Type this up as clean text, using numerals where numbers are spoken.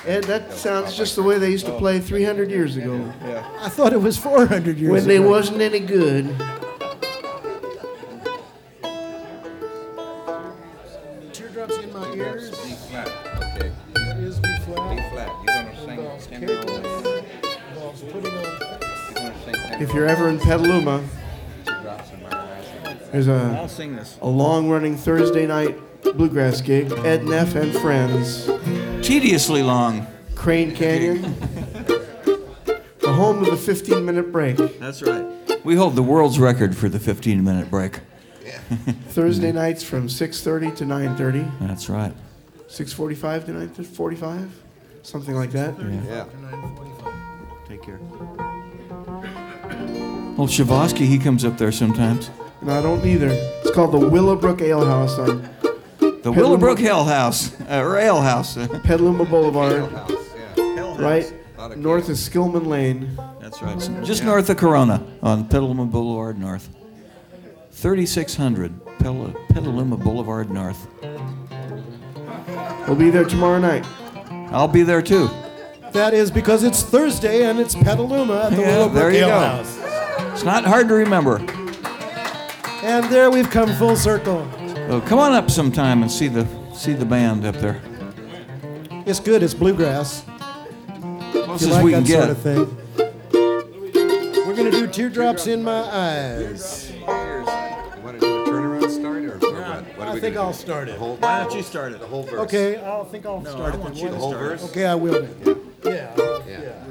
Ed, that sounds just the way they used to play 300 years ago. I thought it was 400 years When ago. they wasn't any good. Teardrops in my ears. B flat. Okay. That is B flat. B flat. You're gonna sing tenor on that. Involves putting on. You're gonna sing tenor. If you're ever in Petaluma, Drops in my eyes. there's I'll sing this. a long-running Thursday night bluegrass gig. Ed Neff and friends. Tediously long. Crane Canyon. The home of the 15-minute break. That's right. We hold the world's record for the 15-minute break. Thursday nights from 6:30 to 9:30. That's right. 6:45 to 9:45, something like that. Yeah. Take care. Well, Shavosky, he comes up there sometimes. No, I don't either. It's called the Willowbrook Ale House on The Willowbrook Ale House, or Ale House. Petaluma Boulevard, House, yeah. right Lot of north of Skillman Lane. That's right. Just north of Corona on Petaluma Boulevard North. 3600 Petaluma Boulevard North. We'll be there tomorrow night. I'll be there too. That is because it's Thursday and it's Petaluma at the Yeah, Willowbrook there you Ale go. House. It's not hard to remember. And there we've come full circle. So come on up sometime and see the band up there. It's good. It's bluegrass. Close If you as like we can that get. sort of thing. We're going to do Teardrops in My Eyes. You want to do a turnaround start or what? What are I we think gonna I'll do? start it. Whole, Why don't you start it? the whole verse. Okay, I think I'll start it. want you to The whole verse? Okay, I will. Yeah.